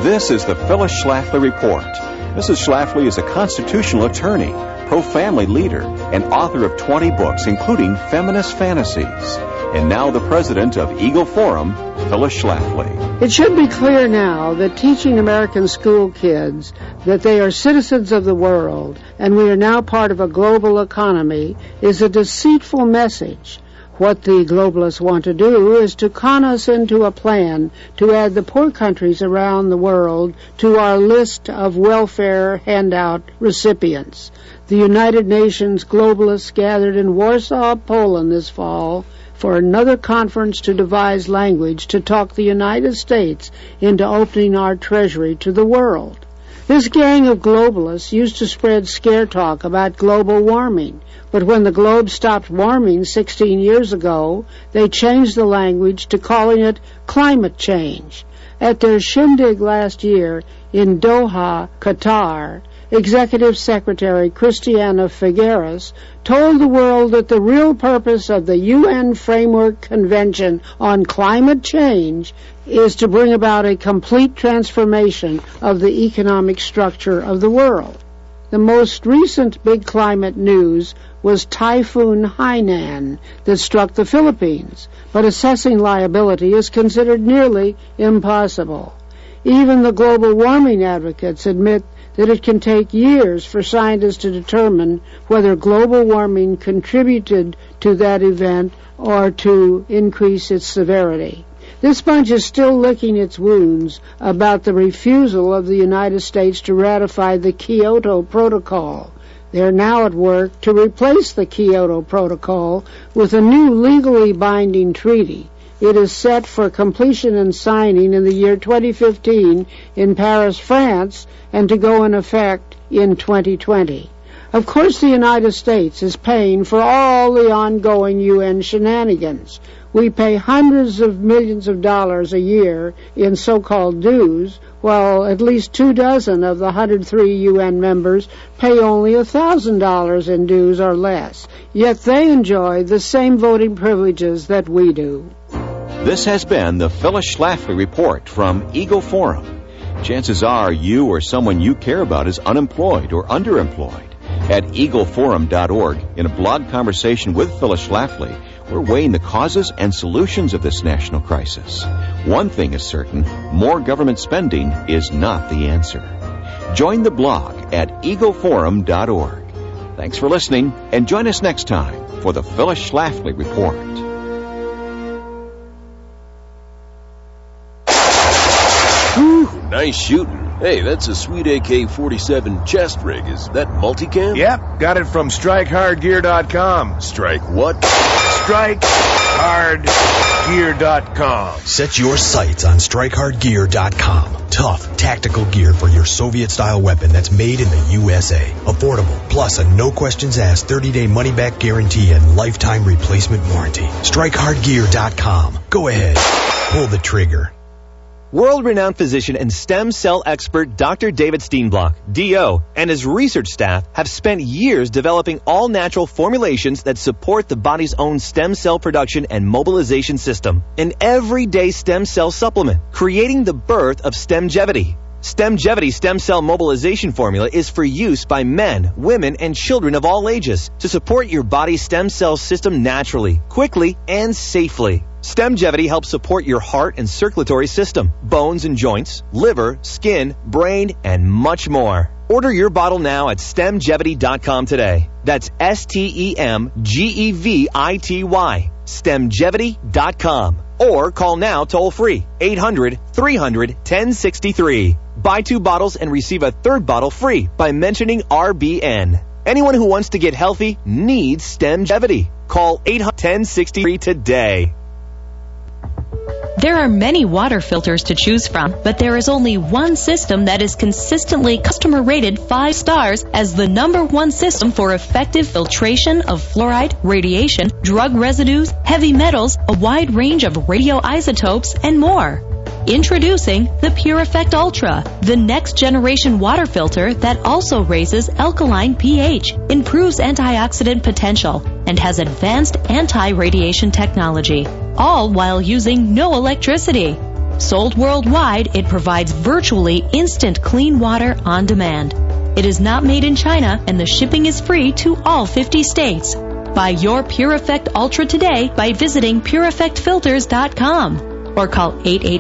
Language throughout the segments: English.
This is the Phyllis Schlafly Report. Mrs. Schlafly is a constitutional attorney, pro-family leader, and author of 20 books, including Feminist Fantasies. And now the president of Eagle Forum, Phyllis Schlafly. It should be clear now that teaching American school kids that they are citizens of the world and we are now part of a global economy is a deceitful message. What the globalists want to do is to con us into a plan to add the poor countries around the world to our list of welfare handout recipients. The United Nations globalists gathered in Warsaw, Poland this fall for another conference to devise language to talk the United States into opening our treasury to the world. This gang of globalists used to spread scare talk about global warming, but when the globe stopped warming 16 years ago, they changed the language to calling it climate change. At their shindig last year in Doha, Qatar, Executive Secretary Christiana Figueres told the world that the real purpose of the UN Framework Convention on Climate Change is to bring about a complete transformation of the economic structure of the world. The most recent big climate news was Typhoon Hainan that struck the Philippines, but assessing liability is considered nearly impossible. Even the global warming advocates admit that it can take years for scientists to determine whether global warming contributed to that event or to increase its severity. This bunch is still licking its wounds about the refusal of the United States to ratify the Kyoto Protocol. They're now at work to replace the Kyoto Protocol with a new legally binding treaty. It is set for completion and signing in the year 2015 in Paris, France, and to go in effect in 2020. Of course, the United States is paying for all the ongoing UN shenanigans. We pay hundreds of millions of dollars a year in so-called dues, while at least 24 of the 103 UN members pay only $1,000 in dues or less. Yet they enjoy the same voting privileges that we do. This has been the Phyllis Schlafly Report from Eagle Forum. Chances are you or someone you care about is unemployed or underemployed. At eagleforum.org, in a blog conversation with Phyllis Schlafly, we're weighing the causes and solutions of this national crisis. One thing is certain, more government spending is not the answer. Join the blog at eagleforum.org. Thanks for listening, and join us next time for the Phyllis Schlafly Report. Whew, nice shooting. Hey, that's a sweet AK-47 chest rig. Is that multicam? Yep, got it from StrikeHardGear.com. Strike what? StrikeHardGear.com. Set your sights on StrikeHardGear.com. Tough, tactical gear for your Soviet-style weapon that's made in the USA. Affordable, plus a no-questions-asked 30-day money-back guarantee and lifetime replacement warranty. StrikeHardGear.com. Go ahead. Pull the trigger. World-renowned physician and stem cell expert Dr. David Steenblock, D.O., and his research staff have spent years developing all-natural formulations that support the body's own stem cell production and mobilization system. An everyday stem cell supplement, creating the birth of Stemgevity. Stemgevity stem cell mobilization formula is for use by men, women, and children of all ages to support your body's stem cell system naturally, quickly, and safely. Stemgevity helps support your heart and circulatory system, bones and joints, liver, skin, brain, and much more. Order your bottle now at Stemgevity.com today. That's STEMGEVITY. Stemgevity.com. Or call now toll free, 800-300-1063. Buy 2 bottles and receive a 3rd bottle free by mentioning RBN. Anyone who wants to get healthy needs Stemgevity. Call 800-1063 today. There are many water filters to choose from, but there is only one system that is consistently customer rated 5 stars as the #1 system for effective filtration of fluoride, radiation, drug residues, heavy metals, a wide range of radioisotopes, and more. Introducing the Pure Effect Ultra, the next generation water filter that also raises alkaline pH, improves antioxidant potential, and has advanced anti-radiation technology, all while using no electricity. Sold worldwide, it provides virtually instant clean water on demand. It is not made in China, and the shipping is free to all 50 states. Buy your Pure Effect Ultra today by visiting PureEffectFilters.com or call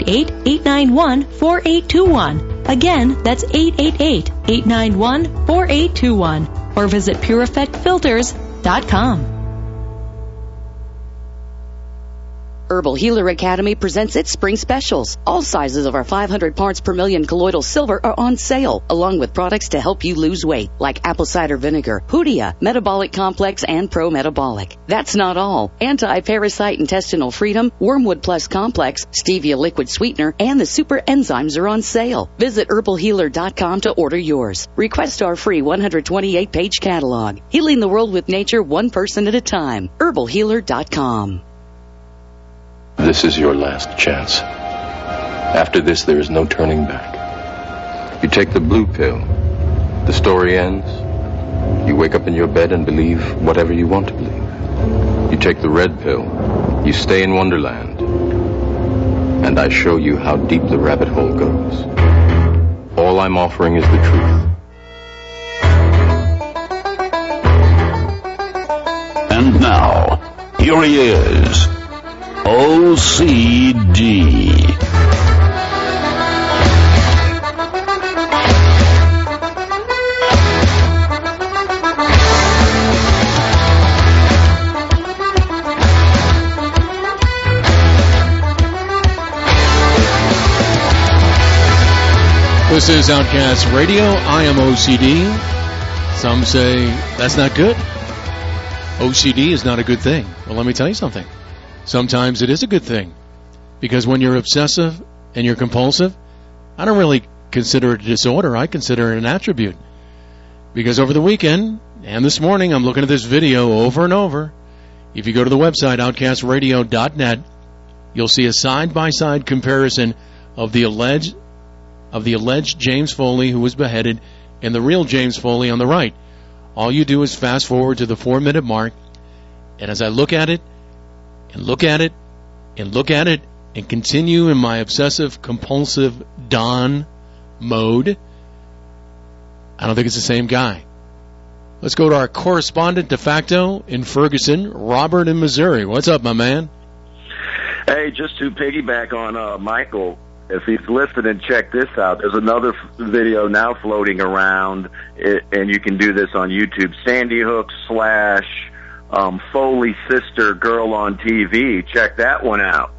888-891-4821. Again, that's 888-891-4821 or visit PureEffectFilters.com. Herbal Healer Academy presents its spring specials. All sizes of our 500 parts per million colloidal silver are on sale, along with products to help you lose weight, like apple cider vinegar, Hoodia, Metabolic Complex, and Pro Metabolic. That's not all. Anti-Parasite Intestinal Freedom, Wormwood Plus Complex, Stevia Liquid Sweetener, and the Super Enzymes are on sale. Visit herbalhealer.com to order yours. Request our free 128-page catalog. Healing the world with nature, one person at a time. herbalhealer.com. This is your last chance. After this, there is no turning back. You take the blue pill. The story ends. You wake up in your bed and believe whatever you want to believe. You take the red pill. You stay in Wonderland. And I show you how deep the rabbit hole goes. All I'm offering is the truth. And now, here he is. OCD. This is Outcast Radio. I am OCD. Some say that's not good. OCD is not a good thing. Well, let me tell you something. Sometimes it is a good thing, because when you're obsessive and you're compulsive, I don't really consider it a disorder. I consider it an attribute. Because over the weekend and this morning, I'm looking at this video over and over. If you go to the website, outcastradio.net, you'll see a side-by-side comparison of the alleged James Foley who was beheaded and the real James Foley on the right. All you do is fast forward to the 4-minute mark, and as I look at it, and look at it, and look at it, and continue in my obsessive-compulsive Don mode, I don't think it's the same guy. Let's go to our correspondent de facto in Ferguson, Robert in Missouri. What's up, my man? Hey, just to piggyback on Michael, if he's listening, check this out. There's another video now floating around, and you can do this on YouTube. Sandy Hook / Foley's sister, girl on TV. Check that one out.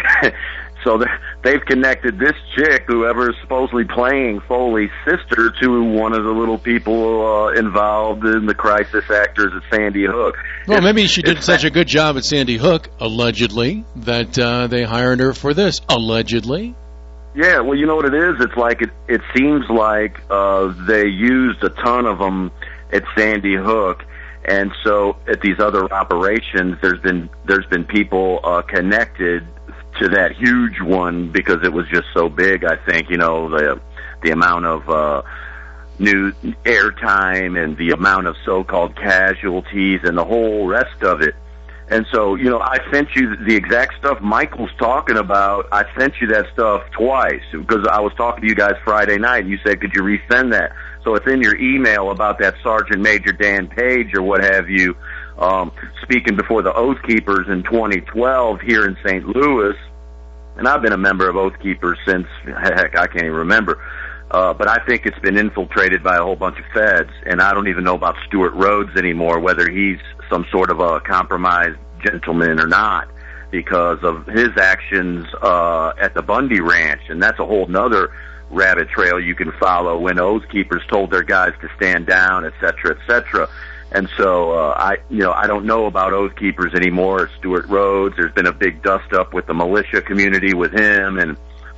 So they've connected this chick, whoever is supposedly playing Foley's sister, to one of the little people involved in the crisis actors at Sandy Hook. Well, maybe she did such a good job at Sandy Hook, allegedly, that they hired her for this, allegedly. Yeah, well, you know what it is? It's like it seems like they used a ton of them at Sandy Hook. And so at these other operations, there's been people connected to that huge one because it was just so big. I think, you know, the amount of new airtime and the amount of so-called casualties and the whole rest of it. And so, you know, I sent you the exact stuff Michael's talking about. I sent you that stuff twice because I was talking to you guys Friday night, and you said, could you resend that? So it's in your email about that Sergeant Major Dan Page or what have you, speaking before the Oath Keepers in 2012 here in St. Louis. And I've been a member of Oath Keepers since, heck, I can't even remember. But I think it's been infiltrated by a whole bunch of feds, and I don't even know about Stuart Rhodes anymore, whether he's some sort of a compromised gentleman or not, because of his actions at the Bundy Ranch. And that's a whole nother rabbit trail you can follow when Oath Keepers told their guys to stand down, et cetera, et cetera. And so I don't know about Oath Keepers anymore. Stuart Rhodes, there's been a big dust up with the militia community with him, and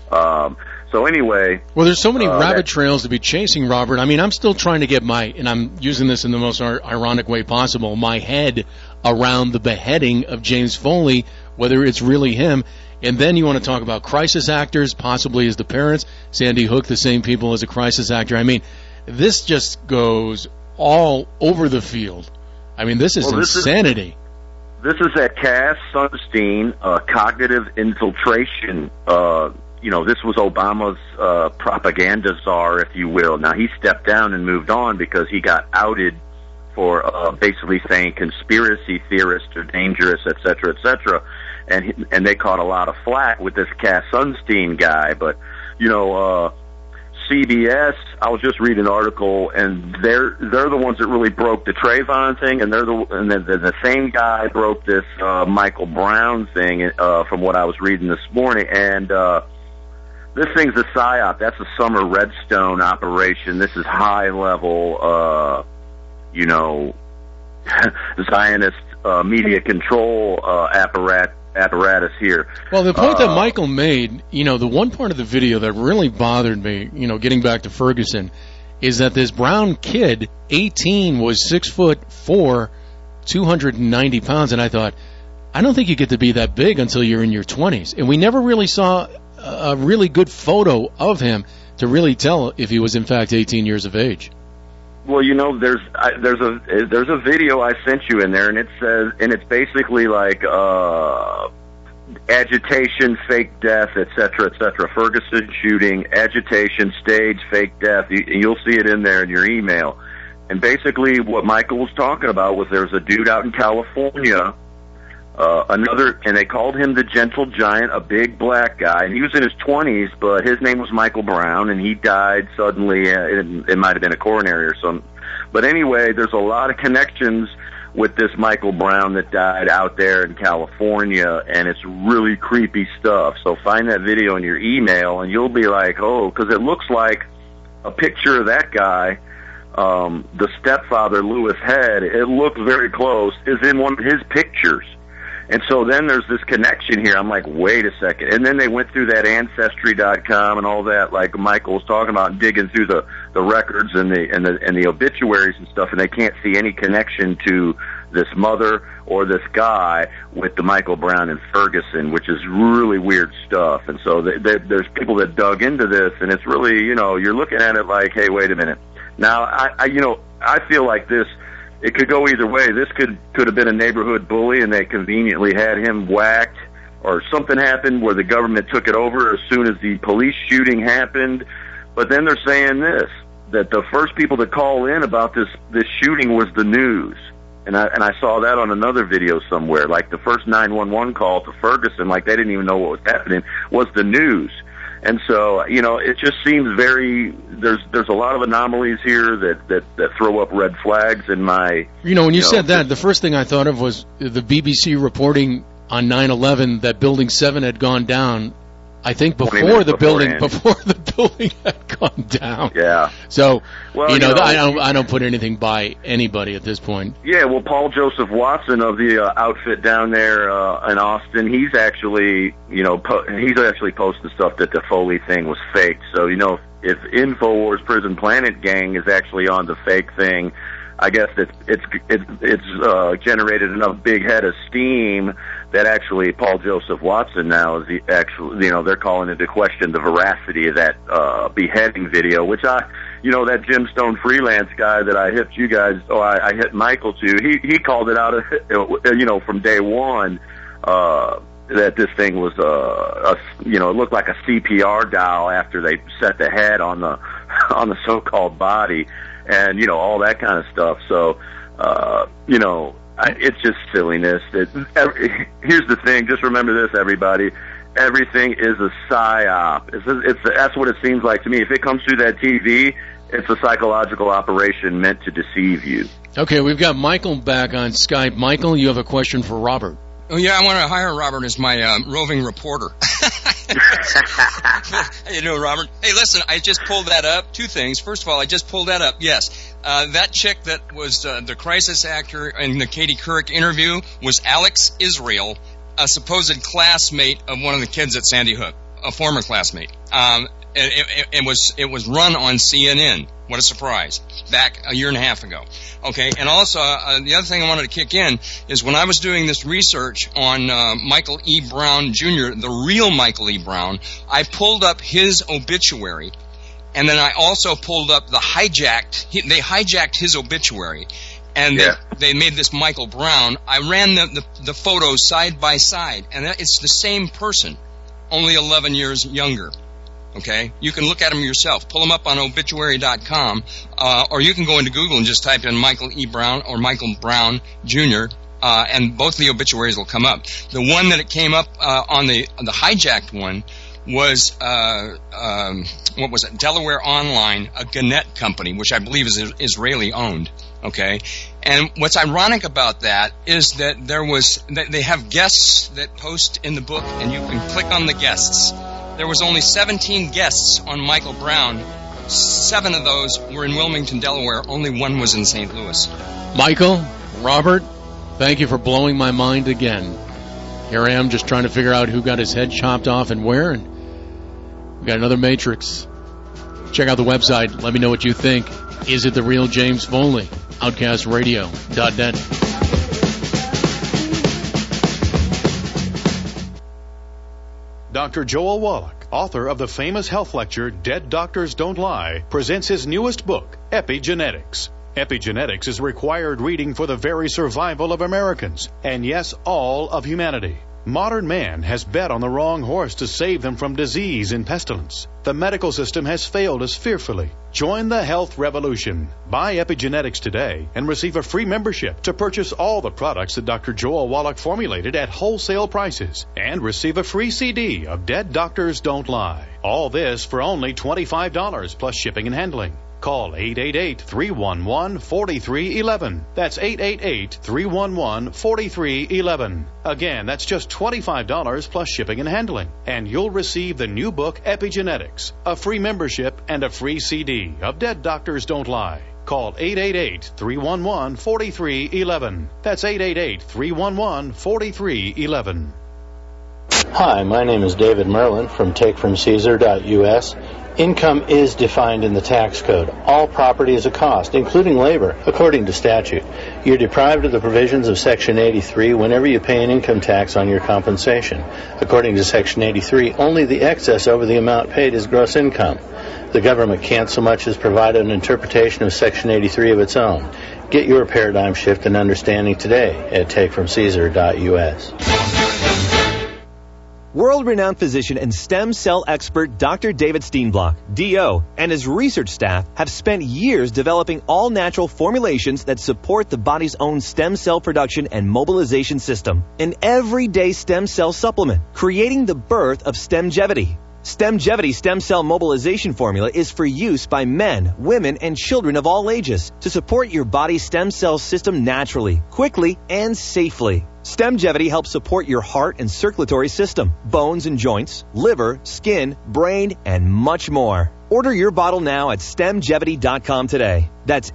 so anyway. Well, there's so many rabbit trails to be chasing, Robert. I mean, I'm still trying to get and I'm using this in the most ironic way possible, my head around the beheading of James Foley, whether it's really him. And then you want to talk about crisis actors, possibly as the parents. Sandy Hook, the same people as a crisis actor. I mean, this just goes all over the field. I mean, this is insanity. This is at Cass Sunstein, Cognitive Infiltration this was Obama's propaganda czar, if you will. Now, he stepped down and moved on because he got outed for basically saying conspiracy theorists are dangerous, et cetera, and they caught a lot of flack with this Cass Sunstein guy. But CBS, I was just reading an article, and they're the ones that really broke the Trayvon thing, and the same guy broke this Michael Brown thing from what I was reading this morning. And this thing's a psyop. That's a summer Redstone operation. This is high level, Zionist media control apparatus here. Well, the point that Michael made, the one part of the video that really bothered me, getting back to Ferguson, is that this Brown kid, 18, was 6'4", 290 pounds, and I thought, I don't think you get to be that big until you're in your 20s. And we never really saw a really good photo of him to really tell if he was in fact 18 years of age. Well, there's a video I sent you in there, and it says, and it's basically like agitation, fake death, et cetera, Ferguson shooting, agitation, stage, fake death. You'll see it in there in your email. And basically, what Michael was talking about was there's a dude out in California, and they called him the Gentle Giant, a big black guy, and he was in his 20s, but his name was Michael Brown, and he died suddenly. It might have been a coronary or something. But anyway, there's a lot of connections with this Michael Brown that died out there in California, and it's really creepy stuff. So find that video in your email, and you'll be like, oh, because it looks like a picture of that guy, the stepfather, Louis Head, it looks very close, is in one of his pictures. And so then there's this connection here. I'm like, wait a second. And then they went through that Ancestry.com and all that, like Michael was talking about, and digging through the records and the obituaries and stuff, and they can't see any connection to this mother or this guy with the Michael Brown and Ferguson, which is really weird stuff. And so there's people that dug into this, and it's really, you're looking at it like, hey, wait a minute. Now, I feel like this. It could go either way. This could have been a neighborhood bully, and they conveniently had him whacked, or something happened where the government took it over as soon as the police shooting happened. But then they're saying this, that the first people to call in about this shooting was the news. And I saw that on another video somewhere. Like the first 911 call to Ferguson, like they didn't even know what was happening, was the news. And so, it just seems there's a lot of anomalies here that throw up red flags in my... when you said that, the first thing I thought of was the BBC reporting on 9/11 that Building 7 had gone down, I think before the building had gone down. Yeah. So, I don't put anything by anybody at this point. Yeah, well, Paul Joseph Watson of the outfit down there in Austin, he's actually posting stuff that the Foley thing was fake. So, if InfoWars Prison Planet gang is actually on the fake thing, I guess it's generated enough big head of steam that actually Paul Joseph Watson now is they're calling into question the veracity of that beheading video, which that Jim Stone freelance guy that I hit you guys, I hit Michael to, he called it out, from day one, that this thing was it looked like a CPR dial after they set the head on the so-called body, and all that kind of stuff. So it's just silliness. Here's the thing. Just remember this, everybody. Everything is a psyop. That's what it seems like to me. If it comes through that TV, it's a psychological operation meant to deceive you. Okay, we've got Michael back on Skype. Michael, you have a question for Robert. Oh, yeah, I want to hire Robert as my roving reporter. How you doing, Robert? Hey, listen, I just pulled that up. Two things. First of all, I just pulled that up. Yes, that chick that was the crisis actor in the Katie Couric interview was Alex Israel, a supposed classmate of one of the kids at Sandy Hook, a former classmate. It was run on CNN. What a surprise. Back a year and a half ago. Okay, and also, the other thing I wanted to kick in is when I was doing this research on Michael E. Brown Jr., the real Michael E. Brown, I pulled up his obituary, and then I also pulled up they hijacked his obituary, and they made this Michael Brown. I ran the photos side by side, and it's the same person. only 11 years younger. Okay? You can look at them yourself. Pull them up on obituary.com, or you can go into Google and just type in Michael E. Brown or Michael Brown Jr., and both the obituaries will come up. The one that it came up on the hijacked one was, what was it? Delaware Online, a Gannett company, which I believe is Israeli-owned. Okay? And what's ironic about that is that they have guests that post in the book, and you can click on the guests. There was only 17 guests on Michael Brown. 7 of those were in Wilmington, Delaware. Only 1 was in St. Louis. Michael, Robert, thank you for blowing my mind again. Here I am just trying to figure out who got his head chopped off and where, and we got another Matrix. Check out the website. Let me know what you think. Is it the real James Foley? OutcastRadio.net. Dr. Joel Wallach, author of the famous health lecture Dead Doctors Don't Lie, presents his newest book, Epigenetics. Epigenetics is required reading for the very survival of Americans, and yes, all of humanity. Modern man has bet on the wrong horse to save them from disease and pestilence. The medical system has failed us fearfully. Join the health revolution. Buy Epigenetics today and receive a free membership to purchase all the products that Dr. Joel Wallach formulated at wholesale prices, and receive a free CD of Dead Doctors Don't Lie. All this for only $25 plus shipping and handling. Call 888-311-4311. That's 888-311-4311. Again, that's just $25 plus shipping and handling. And you'll receive the new book, Epigenetics, a free membership, and a free CD of Dead Doctors Don't Lie. Call 888-311-4311. That's 888-311-4311. Hi, my name is David Merlin from TakeFromCaesar.us. Income is defined in the tax code. All property is a cost, including labor, according to statute. You're deprived of the provisions of Section 83 whenever you pay an income tax on your compensation. According to Section 83, only the excess over the amount paid is gross income. The government can't so much as provide an interpretation of Section 83 of its own. Get your paradigm shift and understanding today at TakeFromCaesar.us. World-renowned physician and stem cell expert Dr. David Steenblock, DO, and his research staff have spent years developing all-natural formulations that support the body's own stem cell production and mobilization system. An everyday stem cell supplement, creating the birth of Stemgevity. Stemgevity stem cell mobilization formula is for use by men, women, and children of all ages to support your body's stem cell system naturally, quickly, and safely. Stemgevity helps support your heart and circulatory system, bones and joints, liver, skin, brain, and much more. Order your bottle now at Stemgevity.com today. That's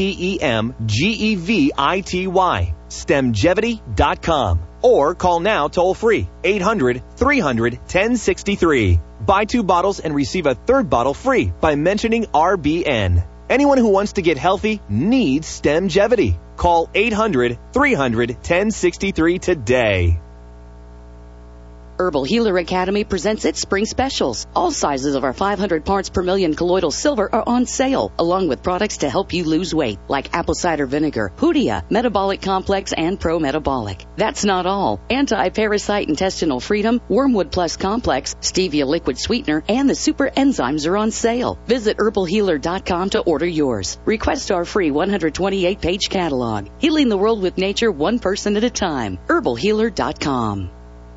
STEMGEVITY. Stemgevity.com. Or call now toll-free, 800-300-1063. Buy 2 bottles and receive a 3rd bottle free by mentioning RBN. Anyone who wants to get healthy needs Stemgevity. Call 800-300-1063 today. Herbal Healer Academy presents its spring specials. All sizes of our 500 parts per million colloidal silver are on sale, along with products to help you lose weight, like apple cider vinegar, Hoodia, Metabolic Complex, and Pro Metabolic. That's not all. Anti-Parasite Intestinal Freedom, Wormwood Plus Complex, Stevia Liquid Sweetener, and the Super Enzymes are on sale. Visit herbalhealer.com to order yours. Request our free 128-page catalog. Healing the world with nature, one person at a time. herbalhealer.com.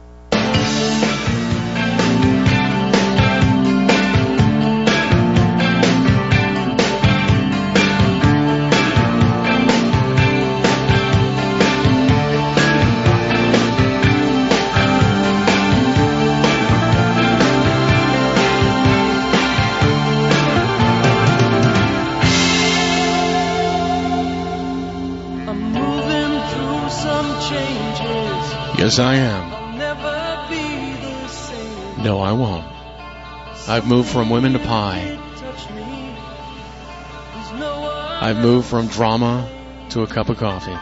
Yes, I am. No, I won't. I've moved from women to pie. I've moved from drama to a cup of coffee.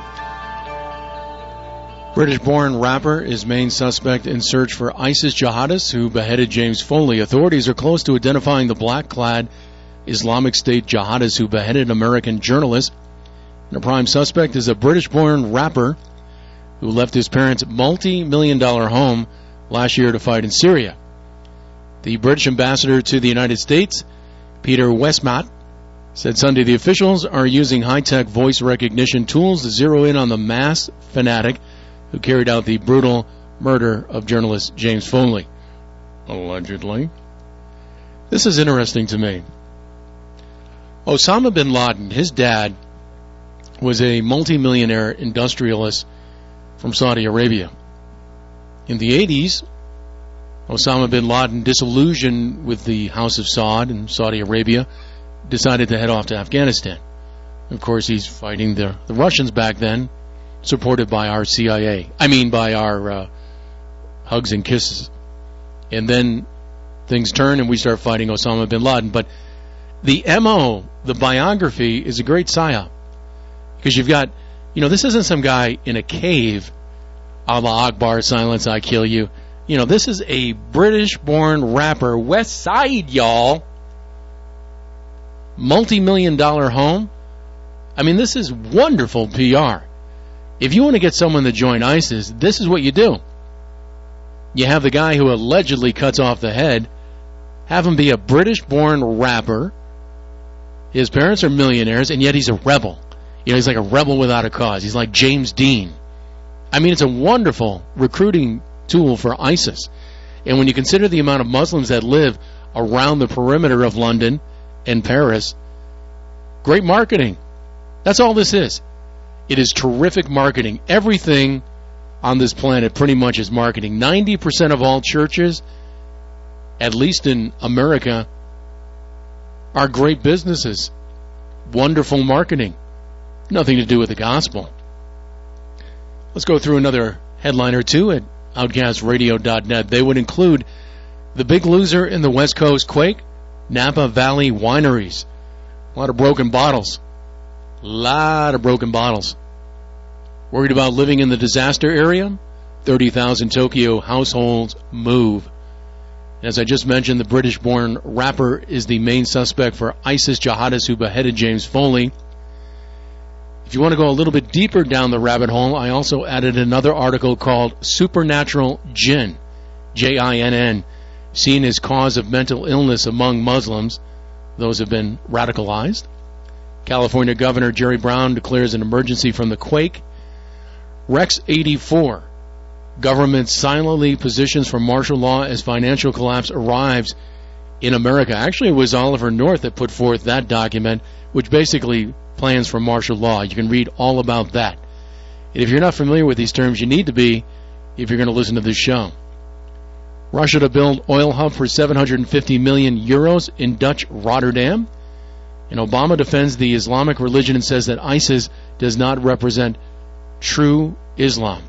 British-born rapper is main suspect in search for ISIS jihadists who beheaded James Foley. Authorities are close to identifying the black-clad Islamic State jihadists who beheaded American journalists. And the prime suspect is a British-born rapper who left his parents' multi-million-dollar home last year to fight in Syria. The British ambassador to the United States, Peter Westmott, said Sunday the officials are using high-tech voice recognition tools to zero in on the mass fanatic who carried out the brutal murder of journalist James Foley. Allegedly. This is interesting to me. Osama bin Laden, his dad, was a multimillionaire industrialist from Saudi Arabia. In the 80s, Osama bin Laden, disillusioned with the House of Saud in Saudi Arabia, decided to head off to Afghanistan. Of course, he's fighting the Russians back then, supported by our CIA. By our hugs and kisses. And then things turn and we start fighting Osama bin Laden. But the MO, the biography, is a great psyop. Because you've got, this isn't some guy in a cave, Allah Akbar, silence, I kill you. This is a British-born rapper, West Side, y'all. Multi-million-dollar home. This is wonderful PR. If you want to get someone to join ISIS, this is what you do. You have the guy who allegedly cuts off the head, have him be a British-born rapper. His parents are millionaires, and yet he's a rebel. He's like a rebel without a cause. He's like James Dean. It's a wonderful recruiting tool for ISIS. And when you consider the amount of Muslims that live around the perimeter of London and Paris, great marketing. That's all this is. It is terrific marketing. Everything on this planet pretty much is marketing. 90% of all churches, at least in America, are great businesses. Wonderful marketing. Nothing to do with the gospel. Let's go through another headline or two at OutcastRadio.net. They would include the big loser in the West Coast quake, Napa Valley wineries. A lot of broken bottles. Worried about living in the disaster area? 30,000 Tokyo households move. As I just mentioned, the British-born rapper is the main suspect for ISIS jihadists who beheaded James Foley. If you want to go a little bit deeper down the rabbit hole, I also added another article called Supernatural Jinn, Jinn, seen as cause of mental illness among Muslims. Those have been radicalized. California Governor Jerry Brown declares an emergency from the quake. Rex 84. Government silently positions for martial law as financial collapse arrives in America. Actually, it was Oliver North that put forth that document, which basically plans for martial law. You can read all about that. And if you're not familiar with these terms, you need to be if you're going to listen to this show. Russia to build oil hub for 750 million euros in Dutch Rotterdam. And Obama defends the Islamic religion and says that ISIS does not represent true Islam.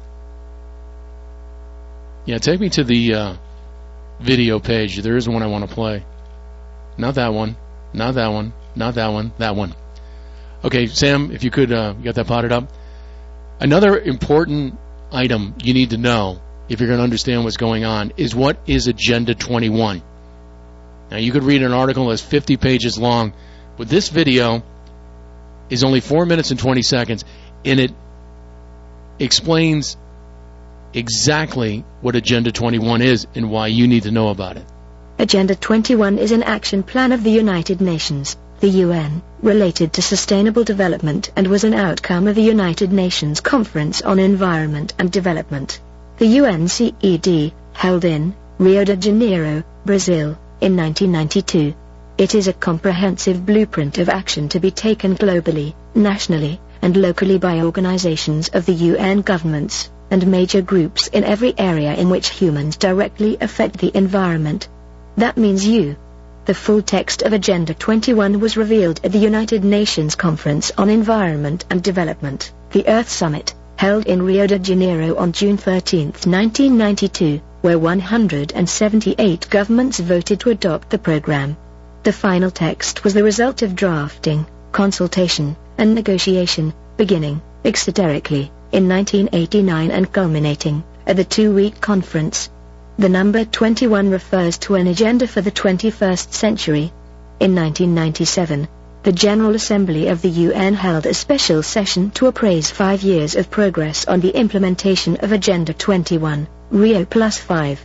Yeah, take me to the video page. There is one I want to play. Not that one. Not that one. Not that one. That one. Okay, Sam, if you could get that potted up. Another important item you need to know if you're going to understand what's going on is what is Agenda 21. Now, you could read an article that's 50 pages long, but this video is only 4 minutes and 20 seconds, and it explains exactly what Agenda 21 is and why you need to know about it. Agenda 21 is an action plan of the United Nations, the UN, related to sustainable development and was an outcome of the United Nations Conference on Environment and Development, the UNCED, held in Rio de Janeiro, Brazil, in 1992. It is a comprehensive blueprint of action to be taken globally, nationally, and locally by organizations of the UN governments and major groups in every area in which humans directly affect the environment. That means you. The full text of Agenda 21 was revealed at the United Nations Conference on Environment and Development, the Earth Summit, held in Rio de Janeiro on June 13, 1992, where 178 governments voted to adopt the program. The final text was the result of drafting, consultation, and negotiation, beginning, exoterically, in 1989 and culminating at the 2-week conference. The number 21 refers to an agenda for the 21st century. In 1997, the General Assembly of the UN held a special session to appraise 5 years of progress on the implementation of Agenda 21, Rio +5.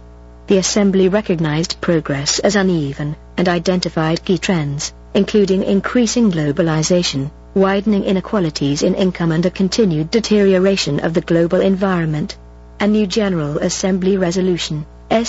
The Assembly recognized progress as uneven and identified key trends, including increasing globalization, widening inequalities in income and a continued deterioration of the global environment. A new General Assembly Resolution,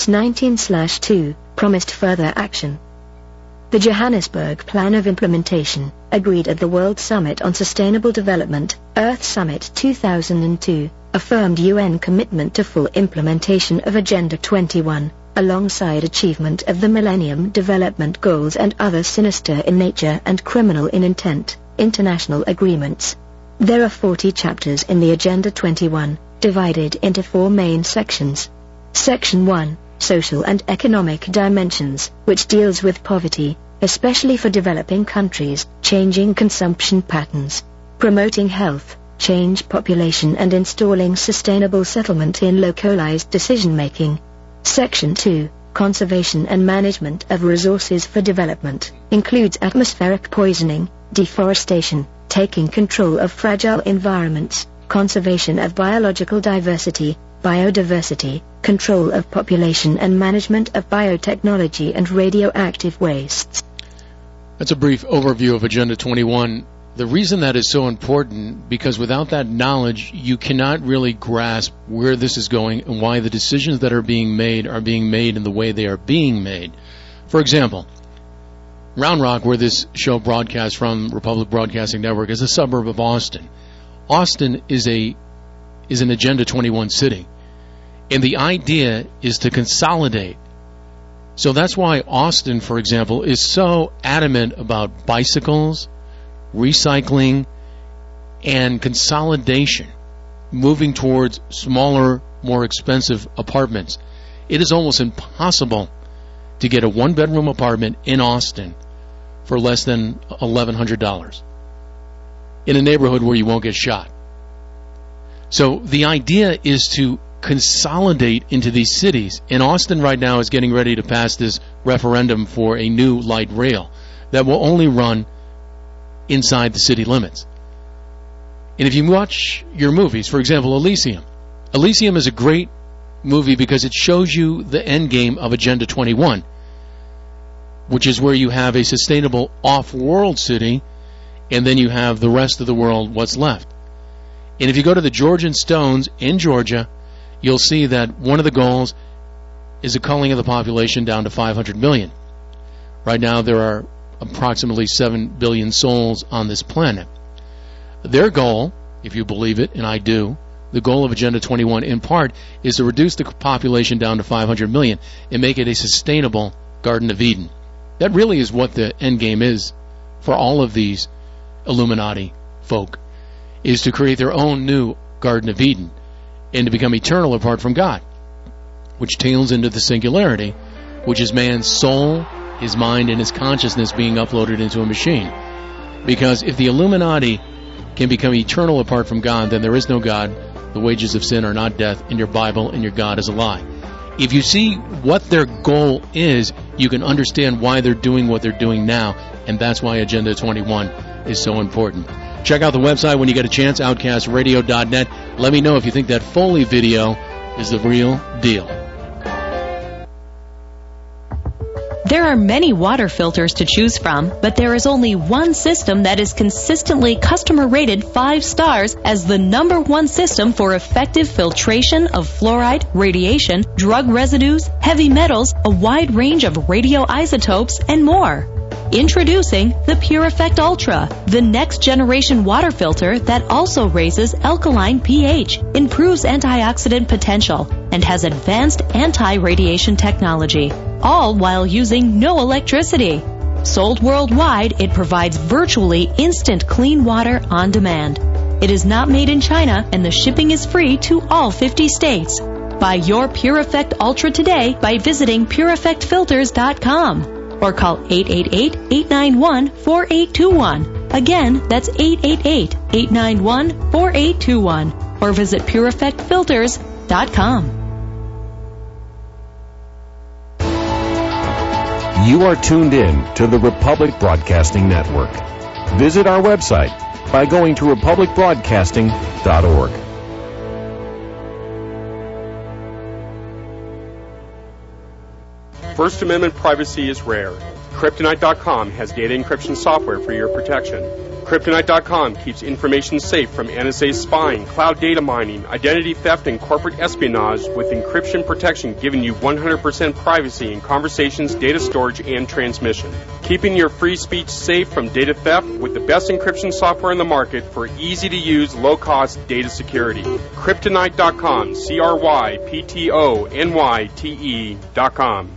S19/2, promised further action. The Johannesburg Plan of Implementation, agreed at the World Summit on Sustainable Development, Earth Summit 2002, affirmed UN commitment to full implementation of Agenda 21, alongside achievement of the Millennium Development Goals and other sinister in nature and criminal in intent international agreements. There are 40 chapters in the Agenda 21, divided into 4 main sections. Section 1, Social and Economic Dimensions, which deals with poverty, especially for developing countries, changing consumption patterns, promoting health, change population and installing sustainable settlement in localized decision-making. Section 2, Conservation and Management of Resources for Development, includes atmospheric poisoning, deforestation, taking control of fragile environments, conservation of biological diversity, biodiversity, control of population and management of biotechnology and radioactive wastes. That's a brief overview of Agenda 21. The reason that is so important, because without that knowledge, you cannot really grasp where this is going and why the decisions that are being made in the way they are being made. For example, Round Rock, where this show broadcasts from, Republic Broadcasting Network, is a suburb of Austin. Austin is an Agenda 21 city. And the idea is to consolidate. So that's why Austin, for example, is so adamant about bicycles, recycling, and consolidation, moving towards smaller, more expensive apartments. It is almost impossible to get a one-bedroom apartment in Austin for less than $1,100 in a neighborhood where you won't get shot. So the idea is to consolidate into these cities. And Austin right now is getting ready to pass this referendum for a new light rail that will only run inside the city limits. And if you watch your movies, for example, Elysium is a great movie because it shows you the end game of Agenda 21, which is where you have a sustainable off-world city, and then you have the rest of the world, what's left. And if you go to the Georgian Stones in Georgia, you'll see that one of the goals is a culling of the population down to 500 million. Right now there are approximately 7 billion souls on this planet. Their goal, if you believe it, and I do, the goal of Agenda 21 in part is to reduce the population down to 500 million and make it a sustainable Garden of Eden. That really is what the end game is for all of these Illuminati folk, is to create their own new Garden of Eden and to become eternal apart from God, which tails into the singularity, which is man's soul, his mind, and his consciousness being uploaded into a machine. Because if the Illuminati can become eternal apart from God, then there is no God. The wages of sin are not death, and your Bible and your God is a lie. If you see what their goal is, you can understand why they're doing what they're doing now, and that's why Agenda 21 is so important. Check out the website when you get a chance, outcastradio.net. Let me know if you think that Foley video is the real deal. There are many water filters to choose from, but there is only one system that is consistently customer rated 5 stars as the #1 system for effective filtration of fluoride, radiation, drug residues, heavy metals, a wide range of radioisotopes, and more. Introducing the PureEffect Ultra, the next generation water filter that also raises alkaline pH, improves antioxidant potential, and has advanced anti-radiation technology, all while using no electricity. Sold worldwide, it provides virtually instant clean water on demand. It is not made in China, and the shipping is free to all 50 states. Buy your PureEffect Ultra today by visiting PureEffectFilters.com. or call 888-891-4821. Again, that's 888-891-4821. Or visit PureEffectFilters.com. You are tuned in to the Republic Broadcasting Network. Visit our website by going to republicbroadcasting.org. First Amendment privacy is rare. Kryptonite.com has data encryption software for your protection. Kryptonite.com keeps information safe from NSA spying, cloud data mining, identity theft, and corporate espionage with encryption protection giving you 100% privacy in conversations, data storage, and transmission. Keeping your free speech safe from data theft with the best encryption software in the market for easy-to-use, low-cost data security. Kryptonite.com, Kryptonyte.com.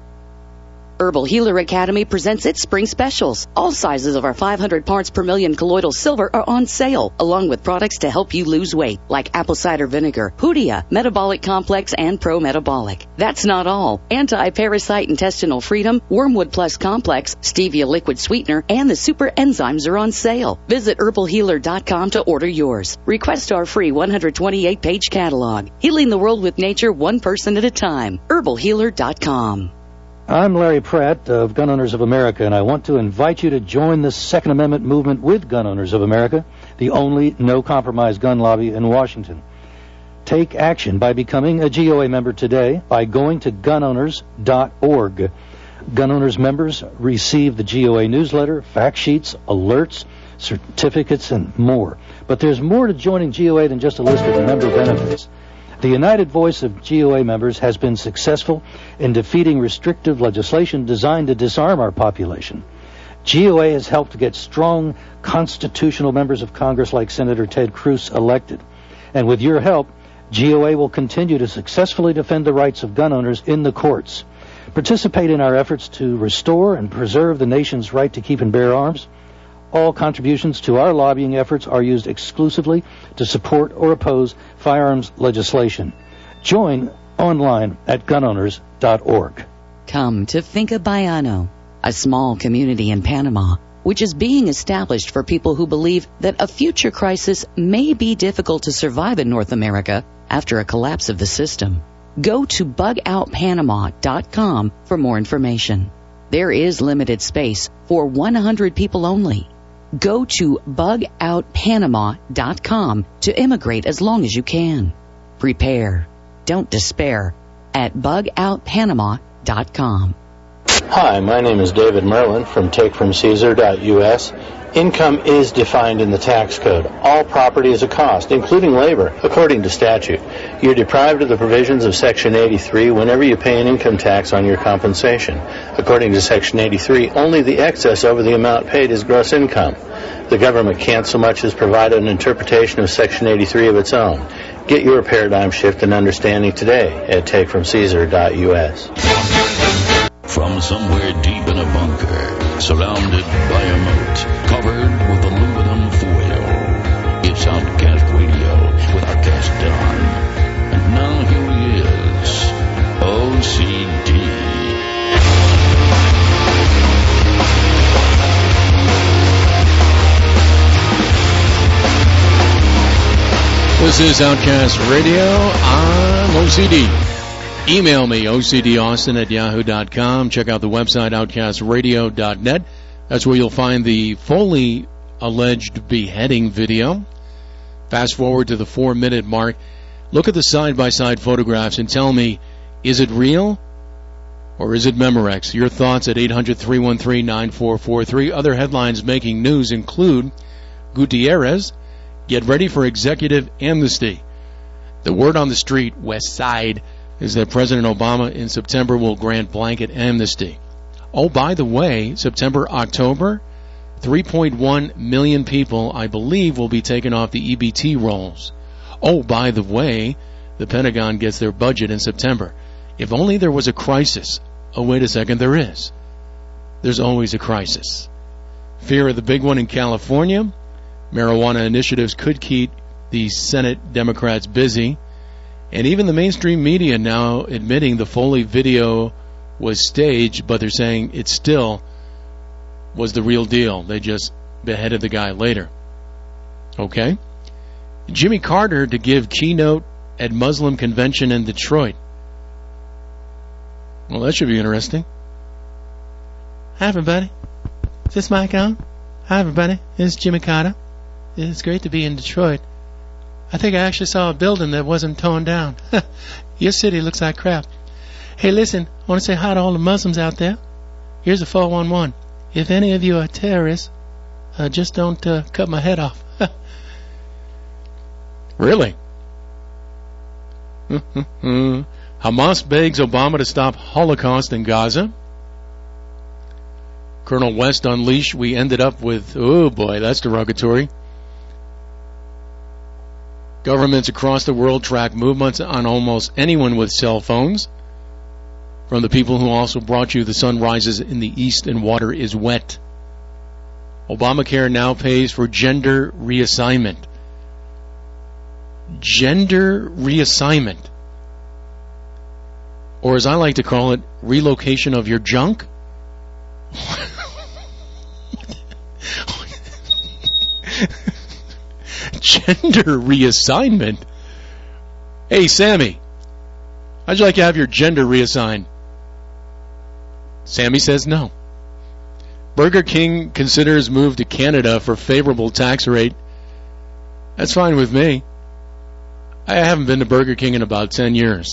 Herbal Healer Academy presents its spring specials. All sizes of our 500 parts per million colloidal silver are on sale, along with products to help you lose weight, like apple cider vinegar, Hoodia, Metabolic Complex, and Pro Metabolic. That's not all. Anti-parasite intestinal freedom, Wormwood Plus Complex, Stevia liquid sweetener, and the super enzymes are on sale. Visit herbalhealer.com to order yours. Request our free 128-page catalog. Healing the world with nature, one person at a time. herbalhealer.com. I'm Larry Pratt of Gun Owners of America, and I want to invite you to join the Second Amendment movement with Gun Owners of America, the only no-compromise gun lobby in Washington. Take action by becoming a GOA member today by going to gunowners.org. Gun Owners members receive the GOA newsletter, fact sheets, alerts, certificates, and more. But there's more to joining GOA than just a list of member benefits. The united voice of GOA members has been successful in defeating restrictive legislation designed to disarm our population. GOA has helped to get strong constitutional members of Congress like Senator Ted Cruz elected. And with your help, GOA will continue to successfully defend the rights of gun owners in the courts. Participate in our efforts to restore and preserve the nation's right to keep and bear arms. All contributions to our lobbying efforts are used exclusively to support or oppose firearms legislation. Join online at gunowners.org. Come to Finca Bayano, a small community in Panama, which is being established for people who believe that a future crisis may be difficult to survive in North America after a collapse of the system. Go to bugoutpanama.com for more information. There is limited space for 100 people only. Go to bugoutpanama.com to immigrate as long as you can. Prepare. Don't despair at bugoutpanama.com. Hi, my name is David Merlin from TakeFromCaesar.us. Income is defined in the tax code. All property is a cost, including labor, according to statute. You're deprived of the provisions of Section 83 whenever you pay an income tax on your compensation. According to Section 83, only the excess over the amount paid is gross income. The government can't so much as provide an interpretation of Section 83 of its own. Get your paradigm shift and understanding today at TakeFromCaesar.us. From somewhere deep in a bunker, surrounded by a moat, covered with aluminum foil, it's Outcast Radio with our guest Don. And now here he is, OCD. This is Outcast Radio. I'm OCD. Email me, ocdaustin@yahoo.com. Check out the website, outcastradio.net. That's where you'll find the Foley alleged beheading video. Fast forward to the 4-minute mark. Look at the side-by-side photographs and tell me, is it real or is it Memorex? Your thoughts at 800-313-9443. Other headlines making news include Gutierrez, get ready for executive amnesty. The word on the street, West Side, is that President Obama in September will grant blanket amnesty. Oh, by the way, September, October, 3.1 million people, I believe, will be taken off the EBT rolls. Oh, by the way, the Pentagon gets their budget in September. If only there was a crisis. Oh, wait a second, there is. There's always a crisis. Fear of the big one in California. Marijuana initiatives could keep the Senate Democrats busy. And even the mainstream media now admitting the Foley video was staged, but they're saying it still was the real deal. They just beheaded the guy later. Okay? Jimmy Carter to give keynote at Muslim convention in Detroit. Well, that should be interesting. Hi, everybody. Is this mic on? Hi, everybody. This is Jimmy Carter. It's great to be in Detroit. I think I actually saw a building that wasn't torn down. Your city looks like crap. Hey, listen, I want to say hi to all the Muslims out there. Here's a 411. If any of you are terrorists, just don't cut my head off. Really? Hamas begs Obama to stop Holocaust in Gaza. Colonel West unleashed. We ended up with, oh boy, that's derogatory. Governments across the world track movements on almost anyone with cell phones. From the people who also brought you the sun rises in the east and water is wet. Obamacare now pays for gender reassignment. Gender reassignment. Or as I like to call it, relocation of your junk. Gender reassignment? Hey, Sammy, how'd you like to have your gender reassigned? Sammy says no. Burger King considers move to Canada for favorable tax rate. That's fine with me. I haven't been to Burger King in about 10 years.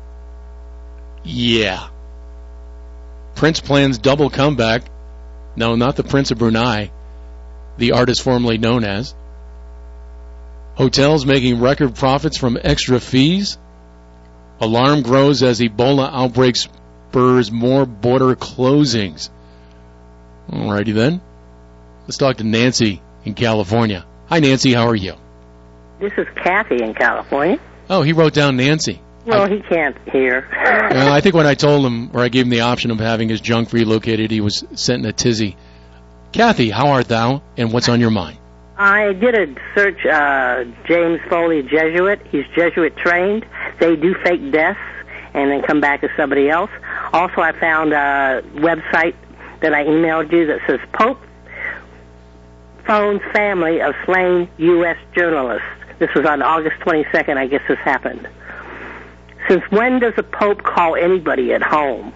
Yeah. Prince plans double comeback. No, not the Prince of Brunei, the artist formerly known as. Hotels making record profits from extra fees. Alarm grows as Ebola outbreak spurs more border closings. Alrighty then. Let's talk to Nancy in California. Hi, Nancy. How are you? This is Kathy in California. Oh, he wrote down Nancy. Well, he can't hear. I think when I told him, or I gave him the option of having his junk relocated, he was sent in a tizzy. Kathy, how art thou, and what's on your mind? I did a search, James Foley, Jesuit. He's Jesuit trained. They do fake deaths and then come back as somebody else. Also, I found a website that I emailed you that says Pope phones family of slain U.S. journalists. This was on August 22nd, I guess this happened. Since when does the Pope call anybody at home?